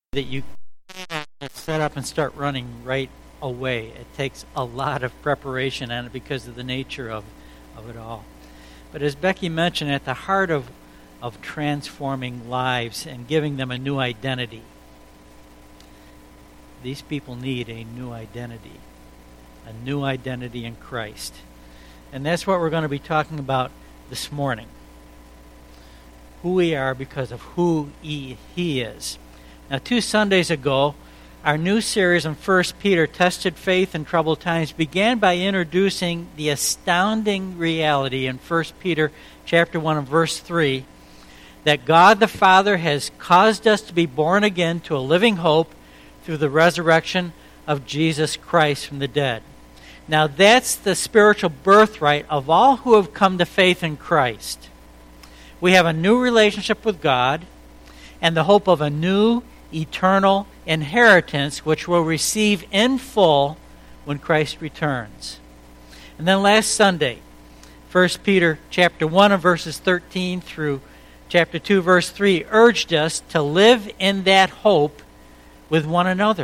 that you set up and start running right away. It takes a lot of preparation on it because of the nature of it all. But as Becky mentioned, at the heart of transforming lives and giving them a new identity, these people need a new identity in Christ. And that's what we're going to be talking about this morning. Who we are because of who He is. Now, 2 Sundays ago, our new series on 1 Peter, Tested Faith in Troubled Times, began by introducing the astounding reality in 1 Peter chapter 1 and verse 3 that God the Father has caused us to be born again to a living hope through the resurrection of Jesus Christ from the dead. Now, that's the spiritual birthright of all who have come to faith in Christ. We have a new relationship with God and the hope of a new eternal inheritance which we'll receive in full when Christ returns. And then last Sunday, 1 Peter chapter 1 and verses 13 through chapter 2 verse 3 urged us to live in that hope with one another,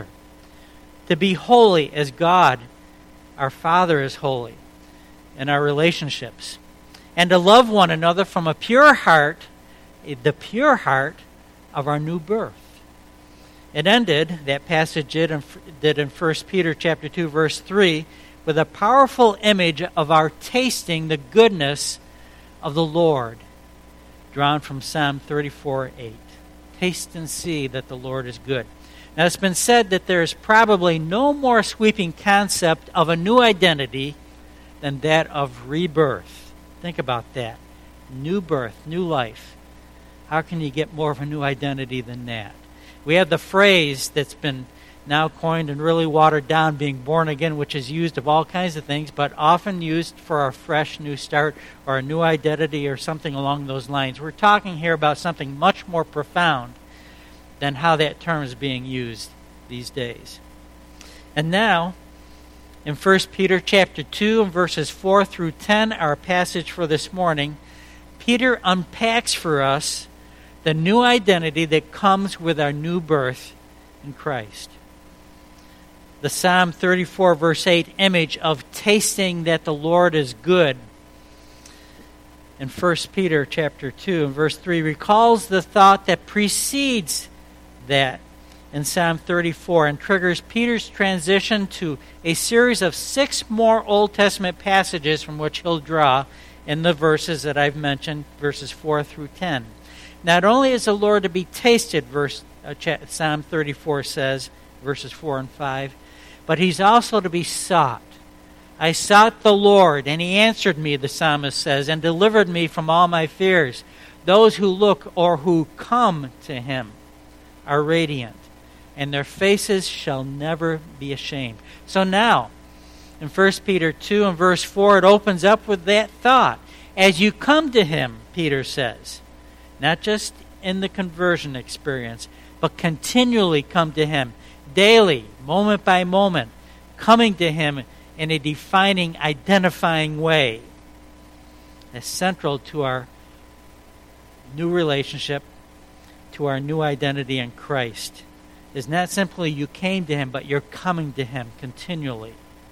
to be holy as God, our Father, is holy in our relationships, and to love one another from a pure heart, the pure heart of our new birth. It ended, that passage did in 1 Peter chapter 2, verse 3, with a powerful image of our tasting the goodness of the Lord, drawn from Psalm 34:8. Taste and see that the Lord is good. Now, it's been said that there is probably no more sweeping concept of a new identity than that of rebirth. Think about that. New birth, new life. How can you get more of a new identity than that? We have the phrase that's been now coined and really watered down, being born again, which is used of all kinds of things, but often used for a fresh new start or a new identity or something along those lines. We're talking here about something much more profound than how that term is being used these days. And now, in 1 Peter chapter 2 and verses 4 through 10, our passage for this morning, Peter unpacks for us the new identity that comes with our new birth in Christ. The Psalm 34 verse 8 image of tasting that the Lord is good in 1 Peter chapter 2 and verse 3 recalls the thought that precedes that in Psalm 34 and triggers Peter's transition to a series of 6 more Old Testament passages from which he'll draw in the verses that I've mentioned, verses 4 through 10. Not only is the Lord to be tasted, Psalm 34 says, verses 4 and 5, but He's also to be sought. I sought the Lord, and He answered me, the psalmist says, and delivered me from all my fears. Those who look or who come to Him are radiant, and their faces shall never be ashamed. So now, in 1 Peter 2 and verse 4, it opens up with that thought. As you come to Him, Peter says, not just in the conversion experience, but continually come to Him, daily, moment by moment, coming to Him in a defining, identifying way, is central to our new relationship, to our new identity in Christ. It's not simply you came to Him, but you're coming to Him continually.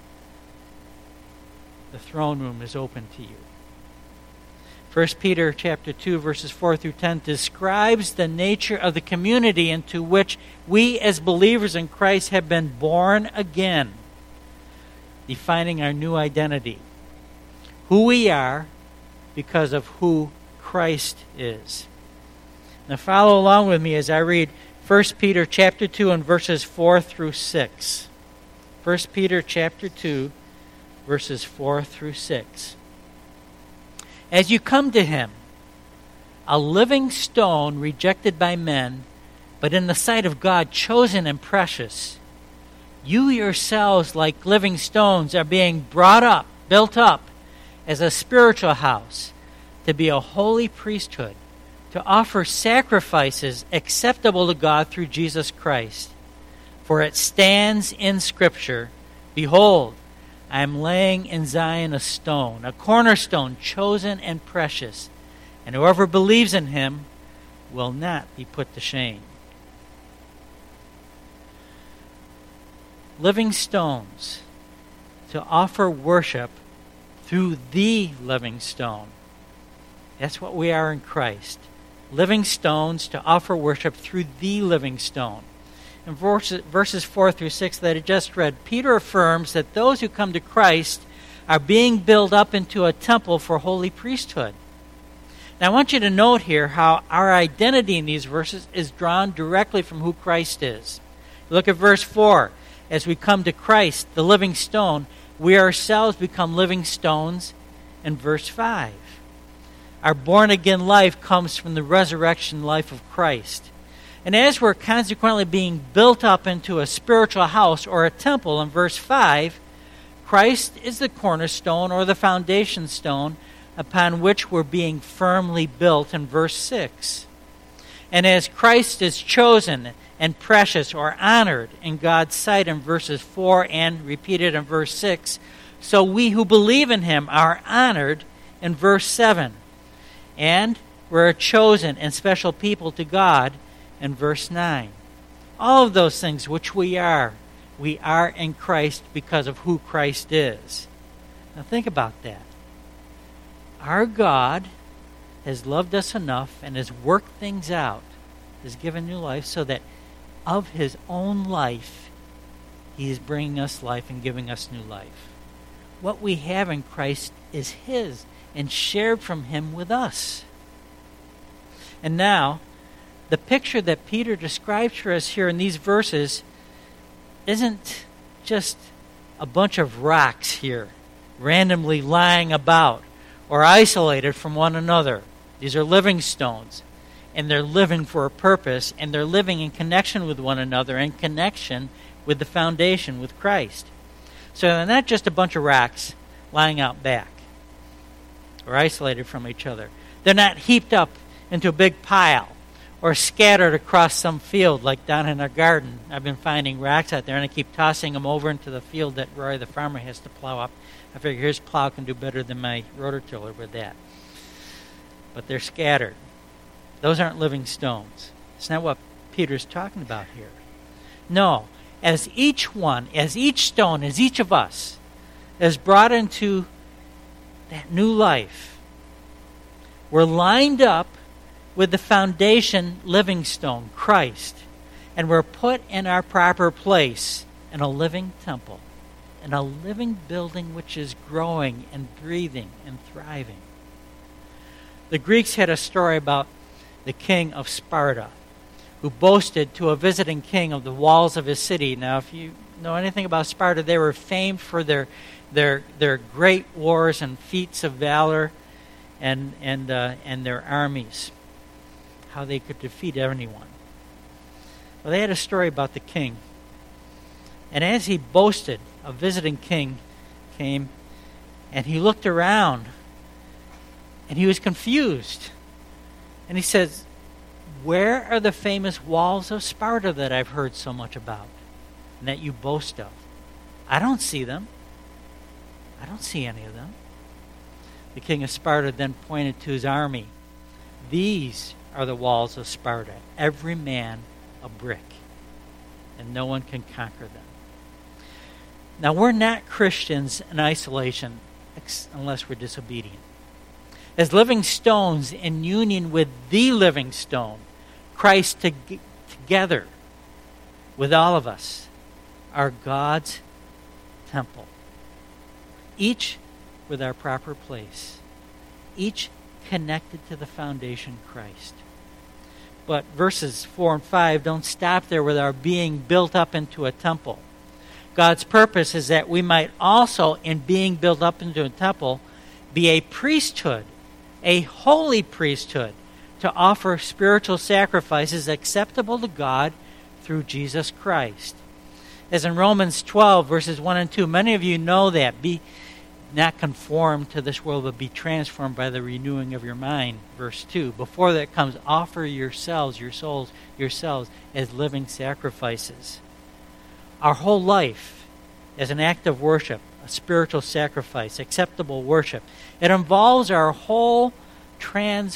The throne room is open to you. 1 Peter chapter 2, verses 4 through 10 describes the nature of the community into which we as believers in Christ have been born again, defining our new identity. Who we are because of who Christ is. Now follow along with me as I read 1 Peter chapter 2 and verses 4 through 6. 1 Peter chapter 2, verses 4 through 6. As you come to Him, a living stone rejected by men, but in the sight of God chosen and precious, you yourselves, like living stones, are being built up as a spiritual house, to be a holy priesthood, to offer sacrifices acceptable to God through Jesus Christ. For it stands in Scripture, behold, I am laying in Zion a stone, a cornerstone chosen and precious, and whoever believes in Him will not be put to shame. living stones to offer worship through the living stone. That's what we are in Christ. Living stones to offer worship through the living stone. In verses 4 through 6 that I just read, Peter affirms that those who come to Christ are being built up into a temple for holy priesthood. Now I want you to note here how our identity in these verses is drawn directly from who Christ is. Look at verse 4. As we come to Christ, the living stone, we ourselves become living stones in verse 5. Our born-again life comes from the resurrection life of Christ. And as we're consequently being built up into a spiritual house or a temple in verse 5, Christ is the cornerstone or the foundation stone upon which we're being firmly built in verse 6. And as Christ is chosen and precious or honored in God's sight in verses 4 and repeated in verse 6, so we who believe in him are honored in verse 7. And we're a chosen and special people to God in verse 9. All of those things which we are in Christ because of who Christ is. Now think about that. Our God has loved us enough and has worked things out, has given new life, so that of his own life, he is bringing us life and giving us new life. What we have in Christ is his and shared from him with us. And now, the picture that Peter describes for us here in these verses isn't just a bunch of rocks here, randomly lying about or isolated from one another. These are living stones, and they're living for a purpose, and they're living in connection with one another, in connection with the foundation, with Christ. So they're not just a bunch of rocks lying out back or isolated from each other. They're not heaped up into a big pile or scattered across some field like down in our garden. I've been finding rocks out there, and I keep tossing them over into the field that Roy the farmer has to plow up. I figure his plow can do better than my rototiller with that. But they're scattered. Those aren't living stones. It's not what Peter's talking about here. No, as each stone, as each of us is brought into that new life, we're lined up with the foundation living stone, Christ, and we're put in our proper place in a living temple, in a living building which is growing and breathing and thriving. The Greeks had a story about the king of Sparta, who boasted to a visiting king of the walls of his city. Now, if you know anything about Sparta, they were famed for their great wars and feats of valor and their armies, how they could defeat anyone. Well, they had a story about the king. And as he boasted, a visiting king came, and he looked around, and he was confused. And he says, "Where are the famous walls of Sparta that I've heard so much about and that you boast of? I don't see them. I don't see any of them." The king of Sparta then pointed to his army. "These are the walls of Sparta, every man a brick, and no one can conquer them." Now, we're not Christians in isolation unless we're disobedient. As living stones in union with the living stone, Christ together with all of us are God's temple. Each with our proper place. Each connected to the foundation, Christ. But verses 4 and 5 don't stop there with our being built up into a temple. God's purpose is that we might also, in being built up into a temple, be a priesthood, a holy priesthood, to offer spiritual sacrifices acceptable to God through Jesus Christ. As in Romans 12, verses 1 and 2, many of you know that. Be not conformed to this world, but be transformed by the renewing of your mind. Verse 2. Before that comes, offer yourselves, your souls, yourselves, as living sacrifices. Our whole life as an act of worship, a spiritual sacrifice, acceptable worship. It involves our whole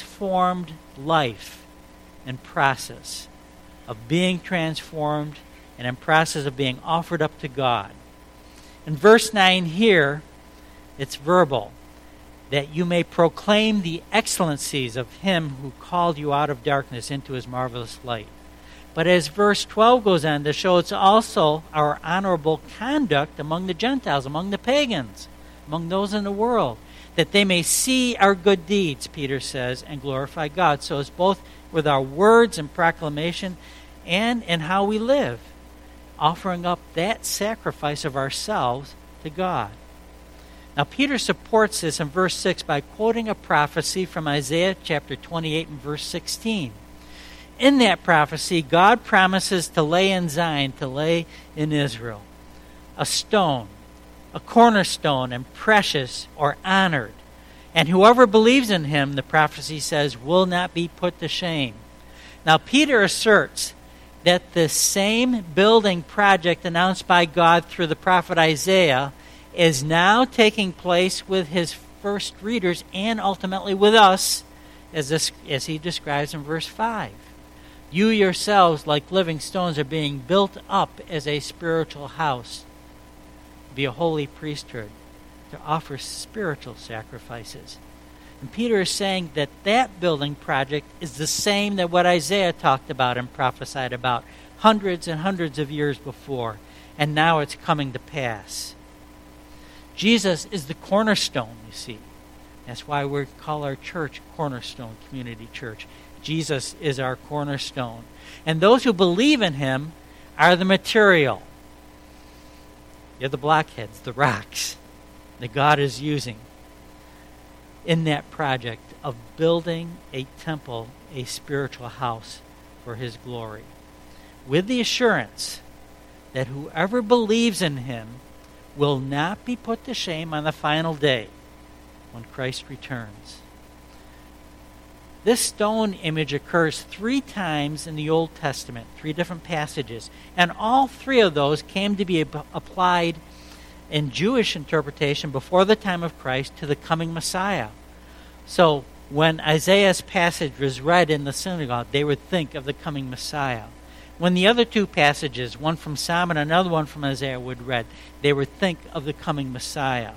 transformed life and process of being transformed and in process of being offered up to God. In verse 9 here, it's verbal, that you may proclaim the excellencies of him who called you out of darkness into his marvelous light. But as verse 12 goes on to show, it's also our honorable conduct among the Gentiles, among the pagans, among those in the world, that they may see our good deeds, Peter says, and glorify God. So it's both with our words and proclamation and in how we live, offering up that sacrifice of ourselves to God. Now, Peter supports this in verse 6 by quoting a prophecy from Isaiah chapter 28 and verse 16. In that prophecy, God promises to lay in Zion, to lay in Israel, a stone, a cornerstone, and precious or honored. And whoever believes in him, the prophecy says, will not be put to shame. Now, Peter asserts that the same building project announced by God through the prophet Isaiah is now taking place with his first readers and ultimately with us, as he describes in verse 5. You yourselves, like living stones, are being built up as a spiritual house, be a holy priesthood, to offer spiritual sacrifices. And Peter is saying that that building project is the same that what Isaiah talked about and prophesied about hundreds and hundreds of years before, and now it's coming to pass. Jesus is the cornerstone, you see. That's why we call our church Cornerstone Community Church. Jesus is our cornerstone. And those who believe in him are the material. You're the blockheads, the rocks that God is using in that project of building a temple, a spiritual house for his glory, with the assurance that whoever believes in him will not be put to shame on the final day when Christ returns. This stone image occurs 3 times in the Old Testament, 3 different passages, and all 3 of those came to be applied in Jewish interpretation before the time of Christ to the coming Messiah. So when Isaiah's passage was read in the synagogue, they would think of the coming Messiah. When the other 2 passages, one from Psalm and another one from Isaiah, would read, they would think of the coming Messiah.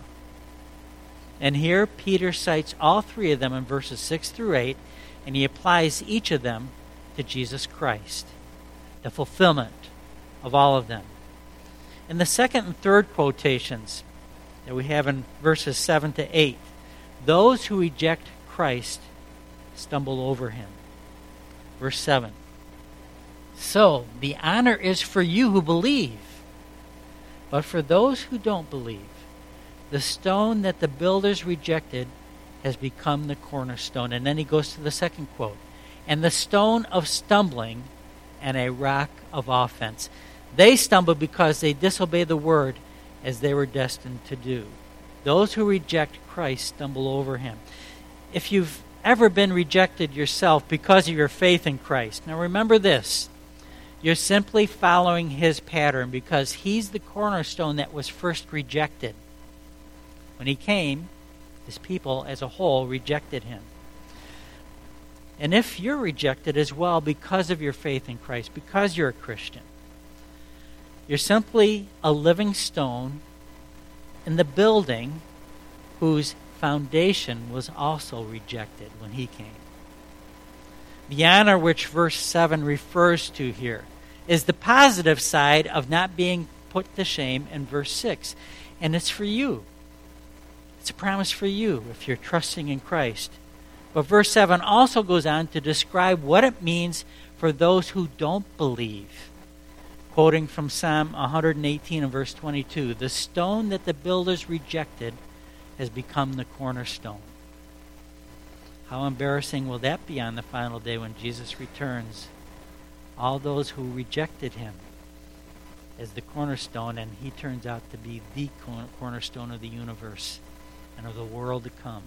And here Peter cites all 3 of them in verses 6 through 8, and he applies each of them to Jesus Christ, the fulfillment of all of them. In the second and third quotations that we have in verses 7 to 8, those who reject Christ stumble over him. Verse 7. So, the honor is for you who believe, but for those who don't believe, the stone that the builders rejected has become the cornerstone. And then he goes to the second quote. And the stone of stumbling and a rock of offense. They stumble because they disobey the word as they were destined to do. Those who reject Christ stumble over him. If you've ever been rejected yourself because of your faith in Christ, now remember this. You're simply following his pattern because he's the cornerstone that was first rejected. When he came, his people as a whole rejected him. And if you're rejected as well because of your faith in Christ, because you're a Christian, you're simply a living stone in the building whose foundation was also rejected when he came. The honor which verse 7 refers to here is the positive side of not being put to shame in verse 6. And it's for you. It's a promise for you if you're trusting in Christ. But verse 7 also goes on to describe what it means for those who don't believe. Quoting from Psalm 118 and verse 22, the stone that the builders rejected has become the cornerstone. How embarrassing will that be on the final day when Jesus returns? All those who rejected him as the cornerstone, and he turns out to be the cornerstone of the universe and of the world to come.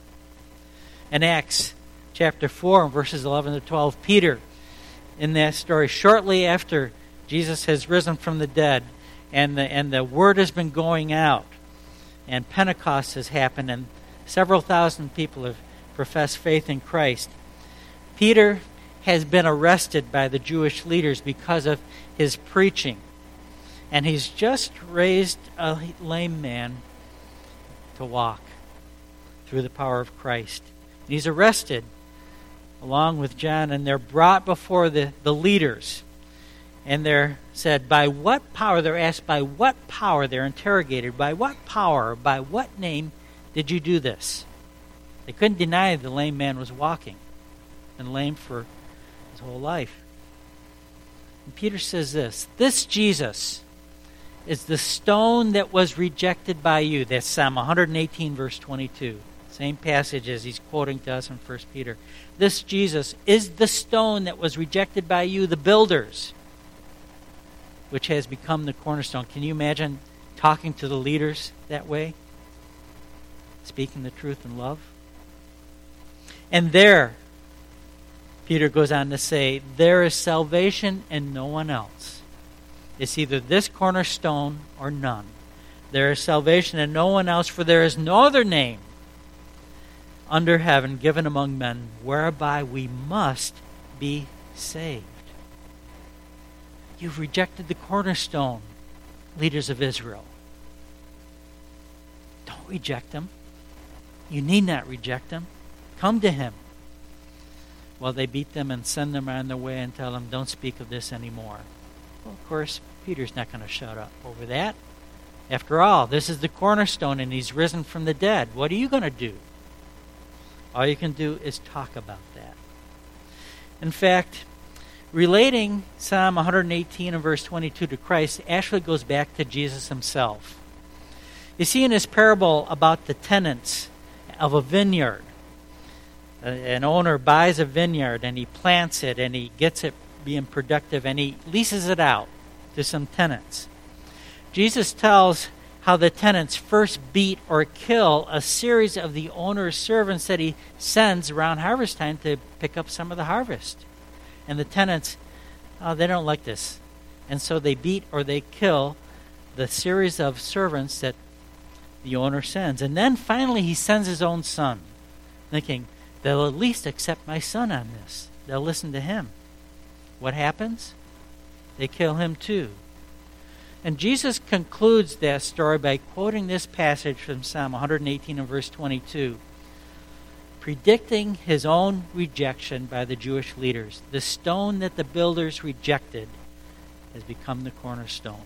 In Acts chapter 4, verses 11 to 12, Peter, in that story, shortly after Jesus has risen from the dead, and the word has been going out, and Pentecost has happened, and several thousand people have professed faith in Christ. Peter has been arrested by the Jewish leaders because of his preaching. And he's just raised a lame man to walk through the power of Christ. And he's arrested along with John, and they're brought before the leaders. And they're said, by what power? They're asked, by what power? They're interrogated. By what power? By what name did you do this? They couldn't deny the lame man was walking, and lame for his whole life. And Peter says this Jesus is the stone that was rejected by you. That's Psalm 118, verse 22. Same passage as he's quoting to us in 1 Peter. This Jesus is the stone that was rejected by you, the builders, which has become the cornerstone. Can you imagine talking to the leaders that way? Speaking the truth in love? And there, Peter goes on to say, there is salvation in no one else. It's either this cornerstone or none. There is salvation in no one else, for there is no other name under heaven given among men whereby we must be saved. You've rejected the cornerstone, leaders of Israel. Don't reject him. You need not reject him. Come to him. Well, they beat them and send them on their way and tell them, don't speak of this anymore. Well, of course, Peter's not going to shut up over that. After all, this is the cornerstone and he's risen from the dead. What are you going to do? All you can do is talk about that. In fact, relating Psalm 118 and verse 22 to Christ actually goes back to Jesus himself. You see, in his parable about the tenants of a vineyard, an owner buys a vineyard and he plants it and he gets it being productive and he leases it out to some tenants. Jesus tells how the tenants first beat or kill a series of the owner's servants that he sends around harvest time to pick up some of the harvest. And the tenants, they don't like this. And so they beat or they kill the series of servants that the owner sends. And then finally he sends his own son, thinking, they'll at least accept my son on this. They'll listen to him. What happens? They kill him too. And Jesus concludes that story by quoting this passage from Psalm 118 and verse 22, predicting his own rejection by the Jewish leaders. The stone that the builders rejected has become the cornerstone.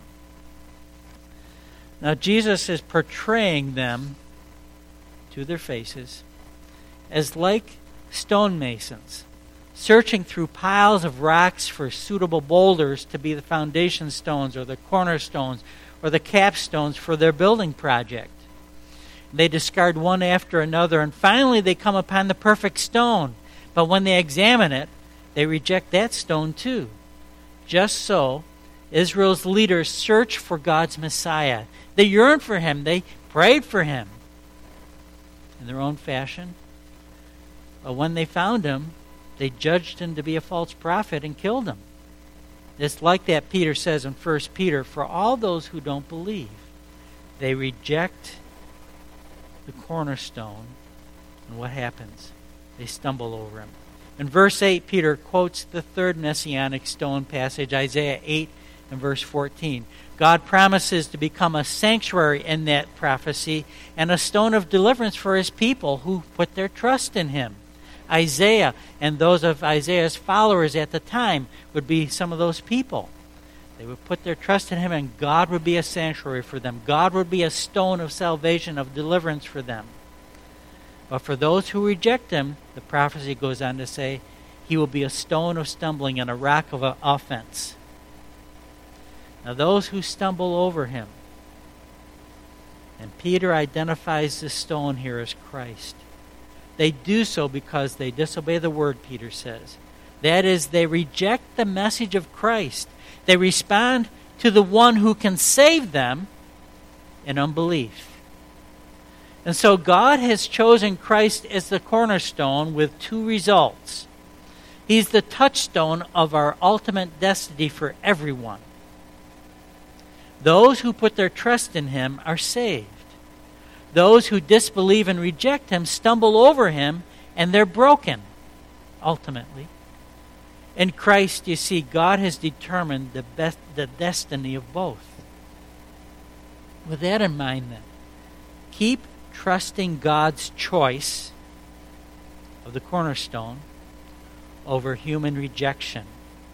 Now Jesus is portraying them to their faces as like stonemasons, searching through piles of rocks for suitable boulders to be the foundation stones or the cornerstones or the capstones for their building project. They discard one after another, and finally they come upon the perfect stone. But when they examine it, they reject that stone too. Just so, Israel's leaders search for God's Messiah. They yearned for him. They prayed for him in their own fashion. But when they found him, they judged him to be a false prophet and killed him. It's like that Peter says in 1 Peter, for all those who don't believe, they reject the cornerstone, and what happens? They stumble over him. In verse 8, Peter quotes the third messianic stone passage, Isaiah 8 and verse 14. God promises to become a sanctuary in that prophecy and a stone of deliverance for his people who put their trust in him. Isaiah and those of Isaiah's followers at the time would be some of those people. They would put their trust in him, and God would be a sanctuary for them. God would be a stone of salvation, of deliverance for them. But for those who reject him, the prophecy goes on to say, he will be a stone of stumbling and a rock of offense. Now those who stumble over him, and Peter identifies this stone here as Christ, they do so because they disobey the word, Peter says. That is, they reject the message of Christ. They respond to the one who can save them in unbelief. And so God has chosen Christ as the cornerstone with two results. He's the touchstone of our ultimate destiny for everyone. Those who put their trust in him are saved. Those who disbelieve and reject him stumble over him, and they're broken, ultimately. In Christ, you see, God has determined the destiny of both. With that in mind, then, keep trusting God's choice of the cornerstone over human rejection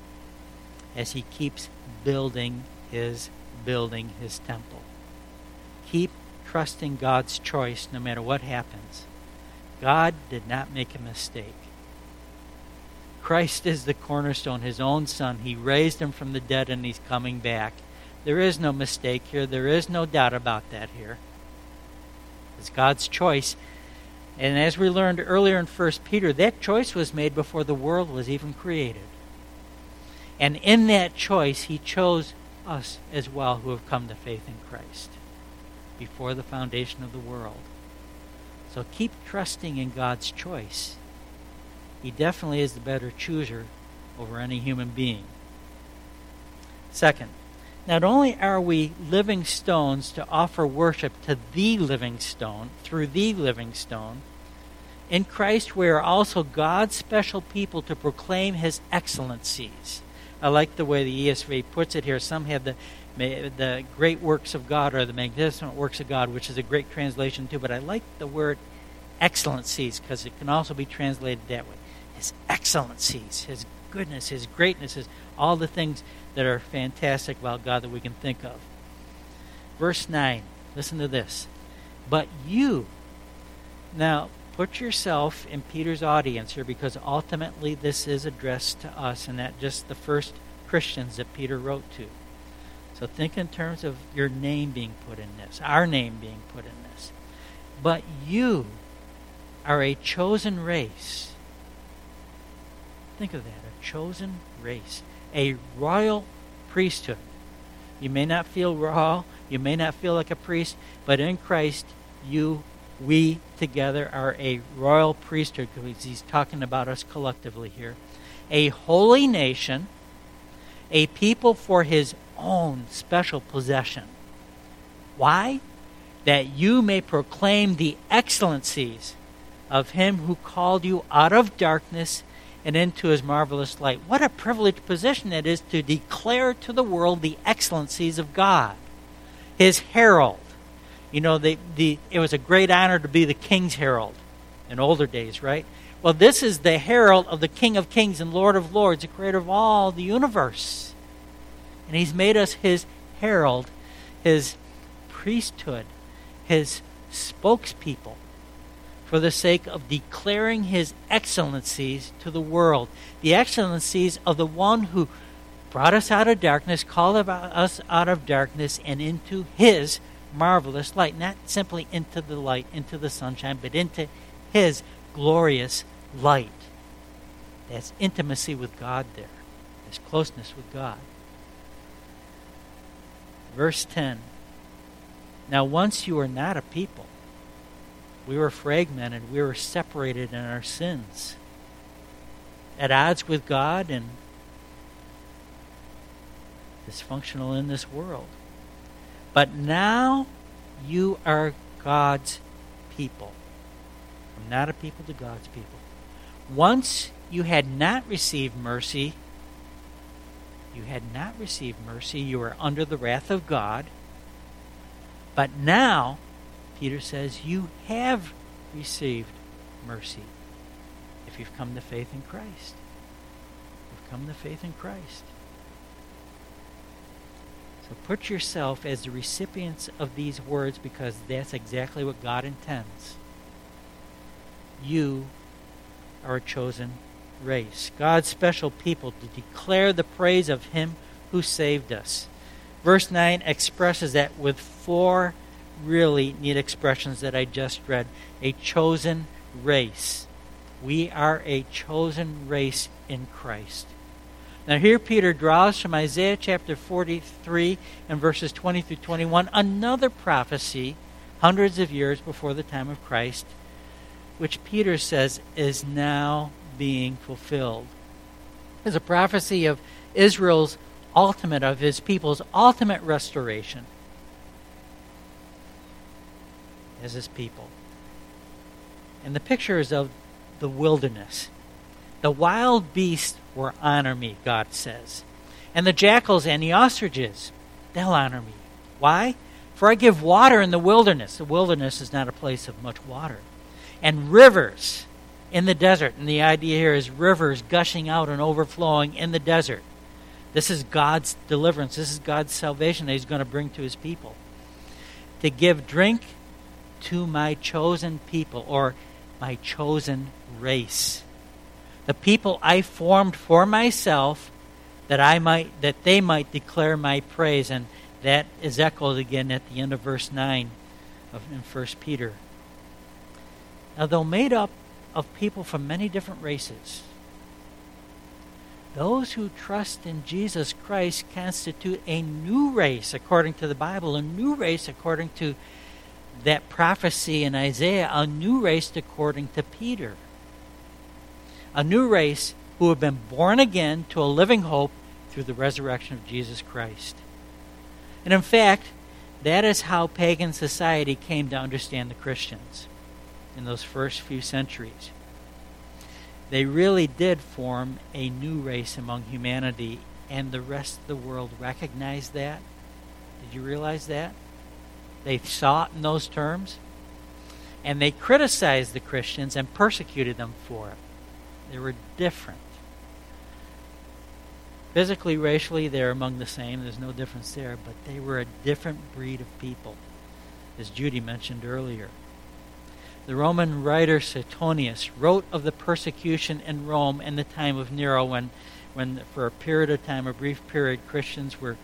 as he keeps building his temple. Keep trusting God's choice no matter what happens. God did not make a mistake. Christ is the cornerstone, his own Son. He raised him from the dead and he's coming back. There is no mistake here. There is no doubt about that here. It's God's choice. And as we learned earlier in 1 Peter, that choice was made before the world was even created. And in that choice, he chose us as well who have come to faith in Christ before the foundation of the world. So keep trusting in God's choice. He definitely is the better chooser over any human being. Second, not only are we living stones to offer worship to the living stone, through the living stone, in Christ we are also God's special people to proclaim his excellencies. I like the way the ESV puts it here. Some have the great works of God or the magnificent works of God, which is a great translation too, but I like the word excellencies because it can also be translated that way. His excellencies, his goodness, his greatness, all the things that are fantastic about God that we can think of. Verse 9, listen to this. But you, now put yourself in Peter's audience here because ultimately this is addressed to us and not just the first Christians that Peter wrote to. So think in terms of your name being put in this, our name being put in this. But you are a chosen race. Think of that, a chosen race, a royal priesthood. You may not feel royal, you may not feel like a priest, but in Christ, we together are a royal priesthood, because he's talking about us collectively here. A holy nation, a people for his own special possession. Why? That you may proclaim the excellencies of him who called you out of darkness and into his marvelous light. What a privileged position it is to declare to the world the excellencies of God. His herald. You know, it was a great honor to be the king's herald in older days, right? Well, this is the herald of the King of Kings and Lord of Lords, the creator of all the universe. And he's made us his herald, his priesthood, his spokespeople, for the sake of declaring his excellencies to the world. The excellencies of the one who brought us out of darkness, called us out of darkness and into his marvelous light. Not simply into the light, into the sunshine, but into his glorious light. That's intimacy with God there. That's closeness with God. Verse 10. Now once you were not a people. We were fragmented. We were separated in our sins. At odds with God and dysfunctional in this world. But now you are God's people. From not a people to God's people. Once you had not received mercy. You were under the wrath of God. But now, Peter says, you have received mercy if you've come to faith in Christ. You've come to faith in Christ. So put yourself as the recipients of these words because that's exactly what God intends. You are a chosen race, God's special people to declare the praise of him who saved us. Verse 9 expresses that with four really neat expressions that I just read. A chosen race. We are a chosen race in Christ. Now here Peter draws from Isaiah chapter 43 and verses 20 through 21, another prophecy hundreds of years before the time of Christ, which Peter says is now being fulfilled. It's a prophecy of Israel's ultimate, of his people's ultimate restoration as his people. And the picture is of the wilderness. The wild beasts therefore honor me, God says. And the jackals and the ostriches, they'll honor me. Why? For I give water in the wilderness. The wilderness is not a place of much water. And rivers in the desert. And the idea here is rivers gushing out and overflowing in the desert. This is God's deliverance. This is God's salvation that He's going to bring to His people. To give drink to my chosen people, or my chosen race. The people I formed for myself, that they might declare my praise. And that is echoed again at the end of verse 9 in 1 Peter. Now, though made up of people from many different races, those who trust in Jesus Christ constitute a new race according to the Bible, a new race according to that prophecy in Isaiah, a new race according to Peter. A new race who have been born again to a living hope through the resurrection of Jesus Christ. And in fact, that is how pagan society came to understand the Christians in those first few centuries. They really did form a new race among humanity, and the rest of the world recognized that. Did you realize that? They saw it in those terms, and they criticized the Christians and persecuted them for it. They were different. Physically, racially, they're among the same. There's no difference there, but they were a different breed of people, as Judy mentioned earlier. The Roman writer Suetonius wrote of the persecution in Rome in the time of Nero, when for a period of time, a brief period, Christians were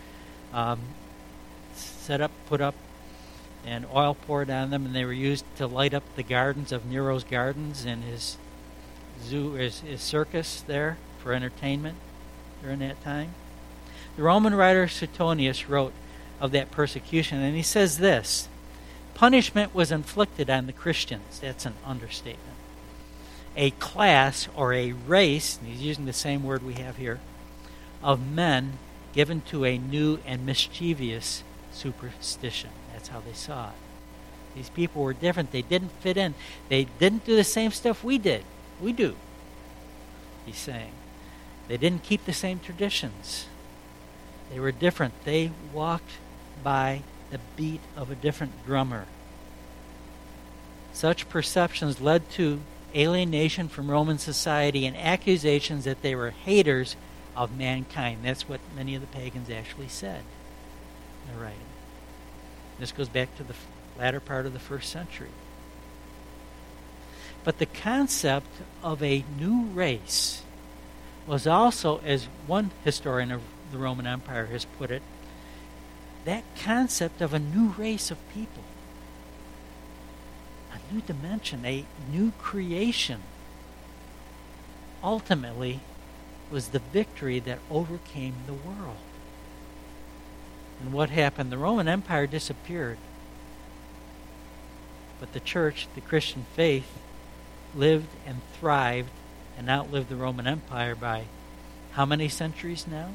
set up, put up, and oil poured on them, and they were used to light up the gardens of Nero's gardens and his zoo, his circus there for entertainment during that time. The Roman writer Suetonius wrote of that persecution, and he says this: punishment was inflicted on the Christians. That's an understatement. A class or a race, and he's using the same word we have here, of men given to a new and mischievous superstition. That's how they saw it. These people were different. They didn't fit in. They didn't do the same stuff we did. We do, he's saying. They didn't keep the same traditions. They were different. They walked by the beat of a different drummer. Such perceptions led to alienation from Roman society and accusations that they were haters of mankind. That's what many of the pagans actually said in their writing. This goes back to the latter part of the first century. But the concept of a new race was also, as one historian of the Roman Empire has put it, that concept of a new race of people. A new dimension, a new creation, ultimately was the victory that overcame the world. And what happened? The Roman Empire disappeared. But the church, the Christian faith, lived and thrived and outlived the Roman Empire by how many centuries now?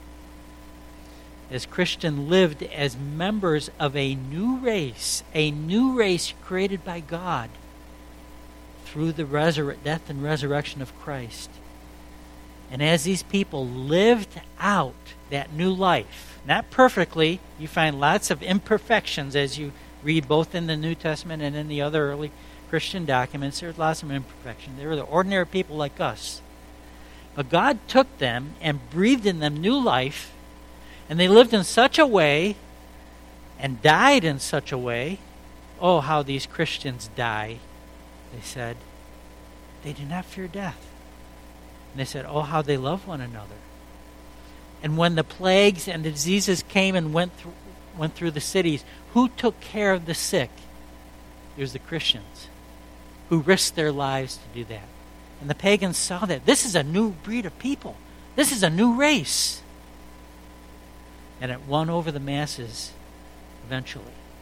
As Christians lived as members of a new race created by God through the death and resurrection of Christ. And as these people lived out that new life, not perfectly, you find lots of imperfections as you read both in the New Testament and in the other early Christian documents. There's lots of imperfections. They were the ordinary people like us. But God took them and breathed in them new life, and they lived in such a way and died in such a way. Oh, how these Christians die, they said. They do not fear death. And they said, oh, how they love one another. And when the plagues and the diseases came and went through the cities, who took care of the sick? It was the Christians who risked their lives to do that. And the pagans saw that. This is a new breed of people. This is a new race. And it won over the masses eventually.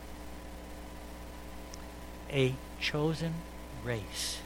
A chosen race.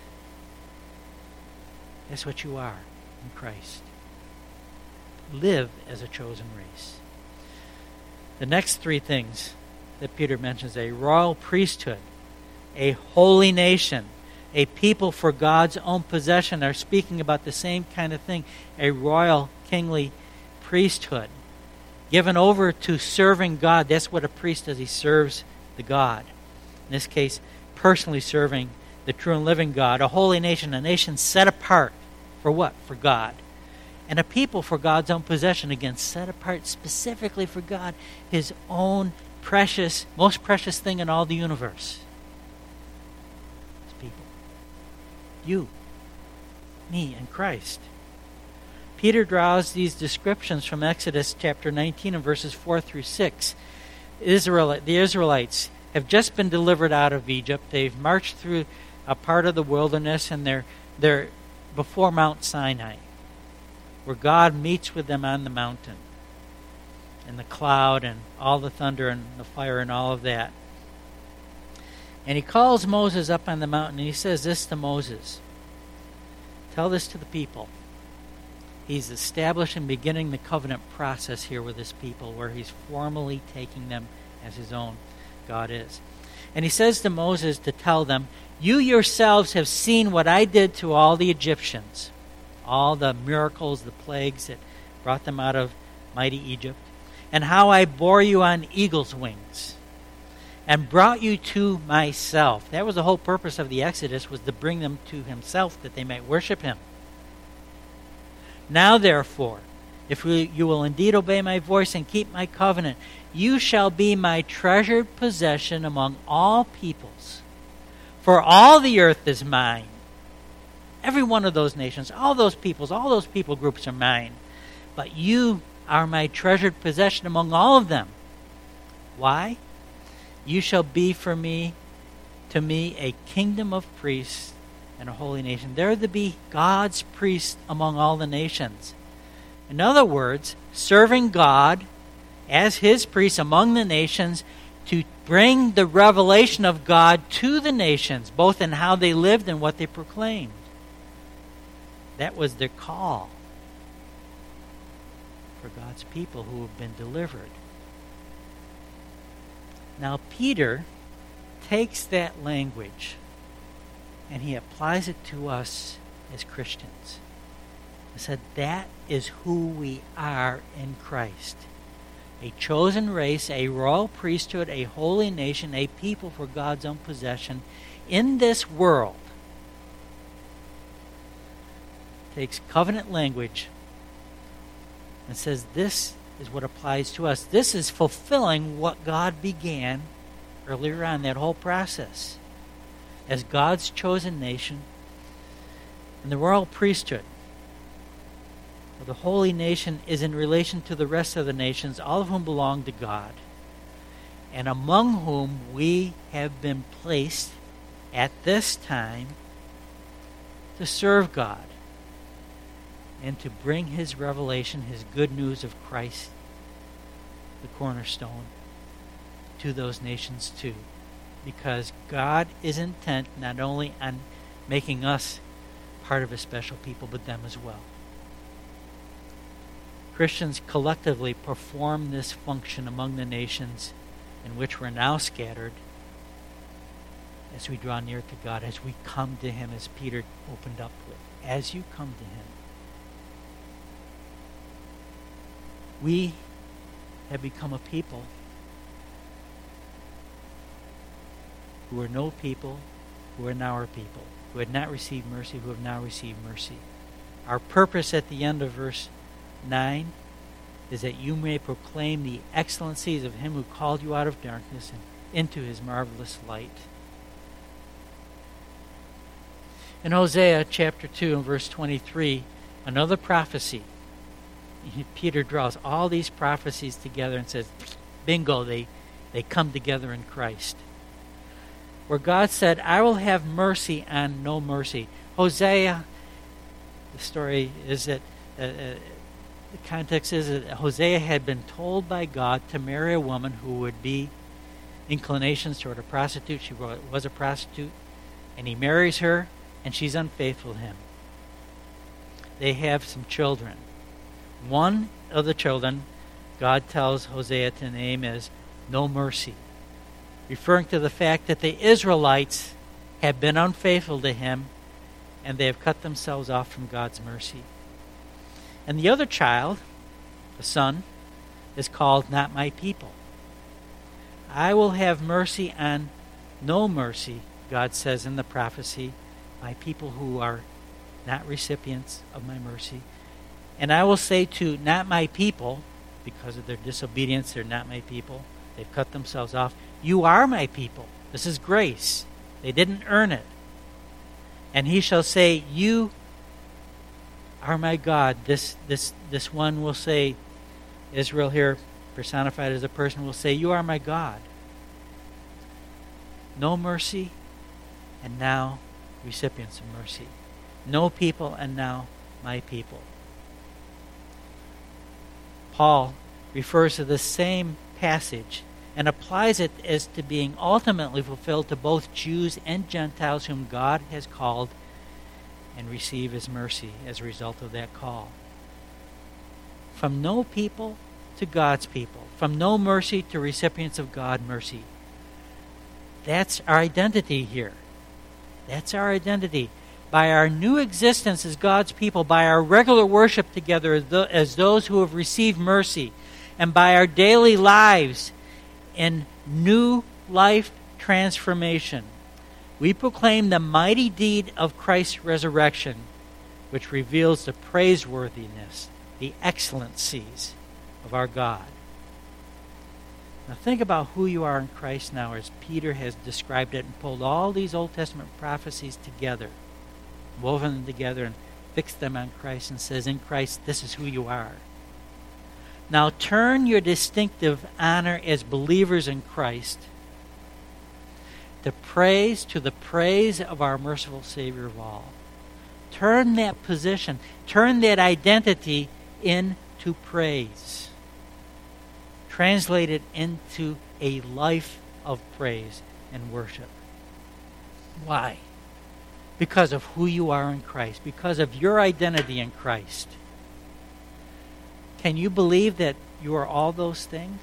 That's what you are in Christ. Live as a chosen race. The next three things that Peter mentions: a royal priesthood, a holy nation, a people for God's own possession are speaking about the same kind of thing, a royal, kingly priesthood given over to serving God. That's what a priest does. He serves the God. In this case, personally serving the true and living God. A holy nation, a nation set apart for what? For God. And a people for God's own possession. Again, set apart specifically for God, His own precious, most precious thing in all the universe. His people. You, me, and Christ. Peter draws these descriptions from Exodus chapter 19 and verses 4 through 6. The Israelites have just been delivered out of Egypt. They've marched through a part of the wilderness, and they're before Mount Sinai, where God meets with them on the mountain, and the cloud and all the thunder and the fire and all of that. And He calls Moses up on the mountain, and He says this to Moses. Tell this to the people. He's establishing, beginning the covenant process here with His people, where He's formally taking them as His own. God is. And He says to Moses to tell them, you yourselves have seen what I did to all the Egyptians, all the miracles, the plagues that brought them out of mighty Egypt, and how I bore you on eagle's wings and brought you to myself. That was the whole purpose of the Exodus, was to bring them to Himself that they might worship Him. Now, therefore, if you will indeed obey my voice and keep my covenant, you shall be my treasured possession among all peoples. For all the earth is mine. Every one of those nations, all those peoples, all those people groups are mine. But you are my treasured possession among all of them. Why? You shall be to me a kingdom of priests and a holy nation. They're to be God's priests among all the nations. In other words, serving God as His priests among the nations to bring the revelation of God to the nations, both in how they lived and what they proclaimed. That was their call for God's people who have been delivered. Now, Peter takes that language and he applies it to us as Christians. He said, that is who we are in Christ. A chosen race, a royal priesthood, a holy nation, a people for God's own possession in this world. Takes covenant language and says this is what applies to us. This is fulfilling what God began earlier on, that whole process. As God's chosen nation and the royal priesthood. The holy nation is in relation to the rest of the nations, all of whom belong to God, and among whom we have been placed at this time to serve God and to bring His revelation, His good news of Christ, the cornerstone, to those nations too. Because God is intent not only on making us part of a special people, but them as well. Christians collectively perform this function among the nations in which we're now scattered as we draw near to God, as we come to Him, as Peter opened up with. As you come to Him. We have become a people who are no people, who are now our people, who had not received mercy, who have now received mercy. Our purpose at the end of verse 9 is that you may proclaim the excellencies of Him who called you out of darkness and into His marvelous light. In Hosea chapter 2 and verse 23, another prophecy. Peter draws all these prophecies together and says, bingo, they come together in Christ. Where God said, I will have mercy on no mercy. Hosea, the story is that the context is that Hosea had been told by God to marry a woman who would be inclinations toward a prostitute. She was a prostitute. And he marries her, and she's unfaithful to him. They have some children. One of the children, God tells Hosea to name as No Mercy, referring to the fact that the Israelites have been unfaithful to him, and they have cut themselves off from God's mercy. And the other child, the son, is called not my people. I will have mercy on no mercy, God says in the prophecy, my people who are not recipients of my mercy. And I will say to not my people, because of their disobedience, they're not my people. They've cut themselves off. You are my people. This is grace. They didn't earn it. And he shall say, you are my God. This one will say, Israel here, personified as a person, will say, you are my God. No mercy, and now recipients of mercy. No people, and now my people. Paul refers to the same passage and applies it as to being ultimately fulfilled to both Jews and Gentiles whom God has called and receive his mercy as a result of that call. From no people to God's people. From no mercy to recipients of God's mercy. That's our identity here. That's our identity. By our new existence as God's people, by our regular worship together as those who have received mercy, and by our daily lives in new life transformation, we proclaim the mighty deed of Christ's resurrection, which reveals the praiseworthiness, the excellencies of our God. Now think about who you are in Christ now, as Peter has described it and pulled all these Old Testament prophecies together, woven them together and fixed them on Christ, and says, in Christ, this is who you are. Now turn your distinctive honor as believers in Christ to the praise of our merciful Savior of all. Turn that position, turn that identity into praise. Translate it into a life of praise and worship. Why? Because of who you are in Christ, because of your identity in Christ. Can you believe that you are all those things?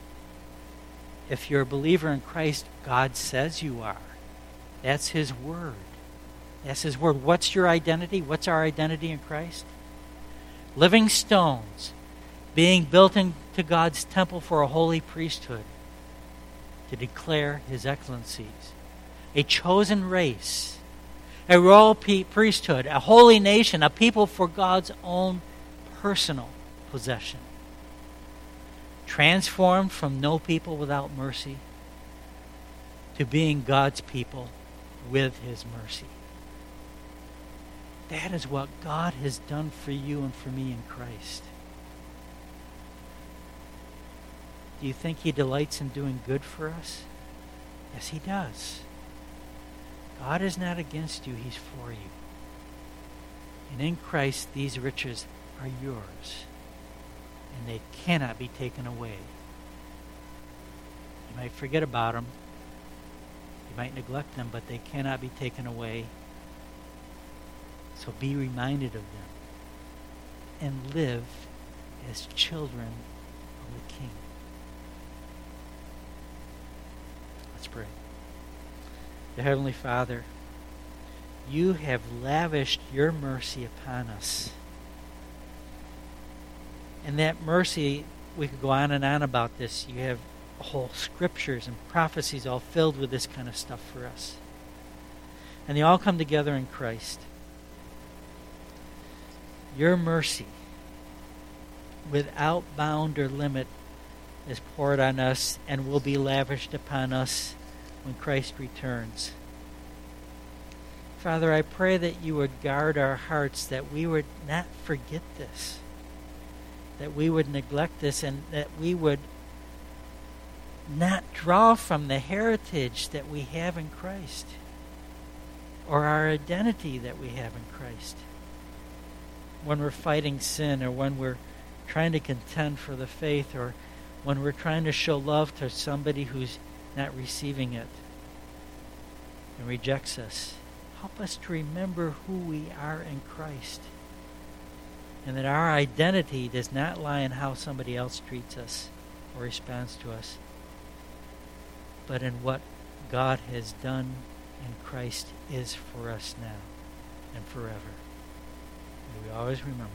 If you're a believer in Christ, God says you are. That's his word. That's his word. What's your identity? What's our identity in Christ? Living stones, being built into God's temple for a holy priesthood to declare his excellencies. A chosen race, a royal priesthood, a holy nation, a people for God's own personal possession. Transformed from no people without mercy to being God's people with his mercy. That is what God has done for you and for me in Christ. Do you think he delights in doing good for us? Yes, he does. God is not against you, he's for you. And in Christ, these riches are yours. And they cannot be taken away. You might forget about them. You might neglect them, but they cannot be taken away. So be reminded of them. And live as children of the King. Let's pray. Dear Heavenly Father, you have lavished your mercy upon us. And that mercy, we could go on and on about this. You have whole scriptures and prophecies all filled with this kind of stuff for us. And they all come together in Christ. Your mercy, without bound or limit, is poured on us and will be lavished upon us when Christ returns. Father, I pray that you would guard our hearts, that we would not forget this, that we would neglect this, and that we would not draw from the heritage that we have in Christ or our identity that we have in Christ when we're fighting sin, or when we're trying to contend for the faith, or when we're trying to show love to somebody who's not receiving it and rejects us. Help us to remember who we are in Christ, and that our identity does not lie in how somebody else treats us or responds to us, but in what God has done and Christ is for us now and forever. May we always remember